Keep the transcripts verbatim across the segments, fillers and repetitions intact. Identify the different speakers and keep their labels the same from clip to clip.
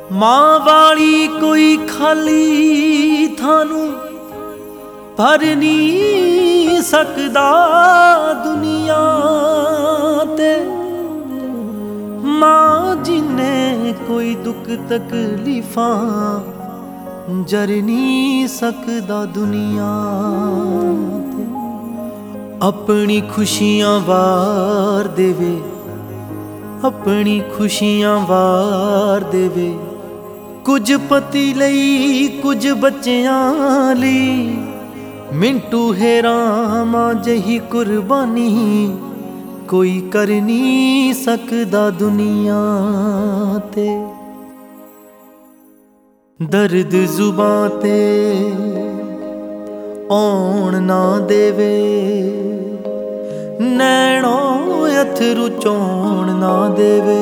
Speaker 1: मां वाली कोई खाली थानू भर नहीं सकदा दुनिया ते। मां जिन्ने कोई दुख तकलीफां जर नहीं सकदा दुनिया ते। अपनी खुशियां वार देवे, अपनी खुशियां वार देवे, कुछ पति लई कुछ बच्चियां लई। मिंटू हेरा मां जही कुर्बानी कोई कर नहीं सकदा दुनिया ते। दर्द जुबां ते औण ना देवे, नैणों अथरू चौण ना देवे।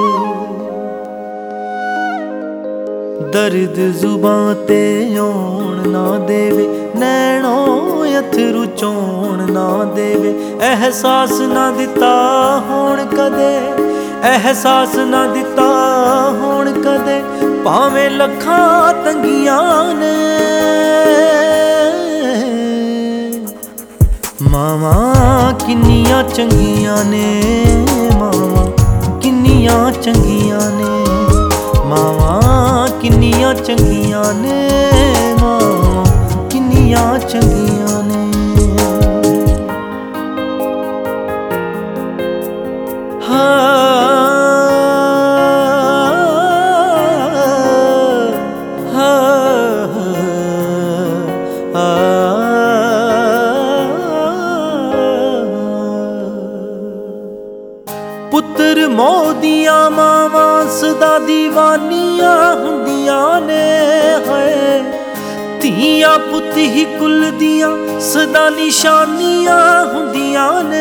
Speaker 1: दर्द जुबां ते औण ना देवे, नैणों अथरू चौण ना देवे। एहसास ना दिता होण कदे, एहसास ना दिता होण कदे, भावें लखां तंगियां ने। मावां किन्नियां चंगियां ने, मावां किन्नियां चंगियां ने, मावां किन्नियां चंगियां ने, मावां किन्नियां चंगियां ने। पुत्र मोदियां मावां सदा दीवानियां हुंदियां ने। है धीआं पुत ही कुल दियां सदा निशानियां हुंदियां ने।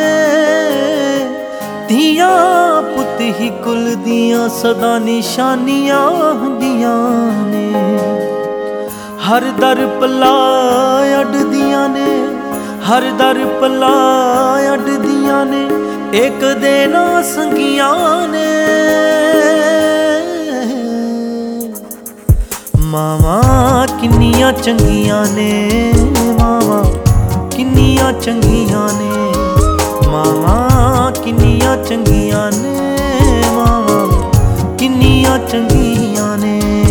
Speaker 1: धीआं पुत ही कुल दियां सदा निशानियां हुंदियां ने। हर दर पला अड्डदियां ने, हर दर पला अड्डदियां ने, एक देना संगियां ने। मावां किन्नियां चंगियां ने, मावां किन्नियां चंगियां ने, मावां किन्नियां चंगियां ने, मावां किन्नियां चंगियां ने।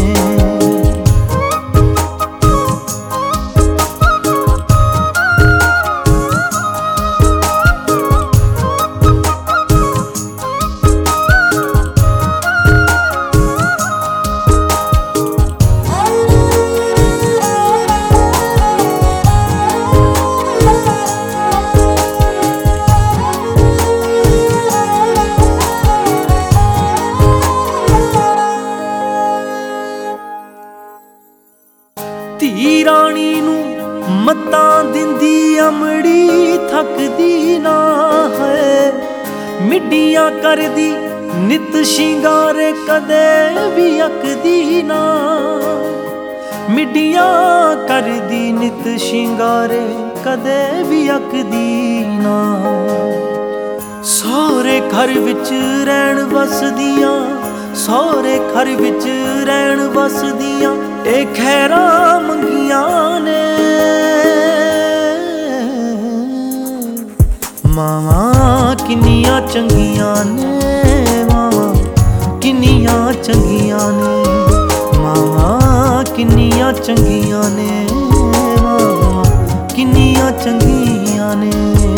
Speaker 1: धी राणी नू मत्तां दिंदी अमड़ी थकदी ना है। मिड्डियां करदी नित शिंगारे कदे भी अकदी ना। मिड्डियां करदी नित शिंगारे कदे भी अकदी ना। सौरे घर विच रैण वसदियां, सौरे घर विच रैण वसदियां, ए खैरा मंगियां ने। मावां किन्नियां चंगियां ने, मावां किन्नियां चंगियां ने, मावां किन्नियां चंगियां ने, मावां किन्नियां चंगियां ने।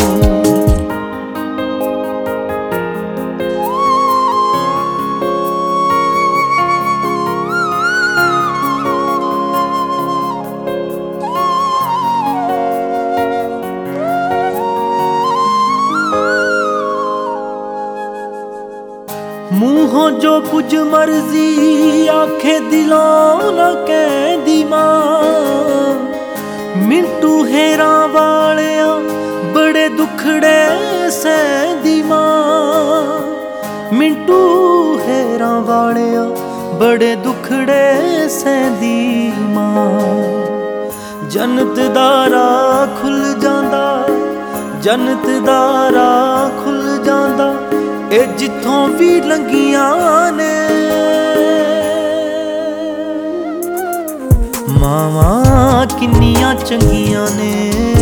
Speaker 1: मूहों जो कुछ मर्जी आखे दिलों न कहदी मां। मिंटू हेरा वालिया बड़े दुखड़े सहदी मां। मिंटू हेरा वालिया बड़े दुखड़े सहदी मां। जन्नत दा राह खुल जांदा, जन्नत दा राह खुल जांदा, ए जिथों भी लंघियां ने। ਮਾਵਾਂ ਕਿੰਨੀਆਂ ਚੰਗੀਆਂ ਨੇ।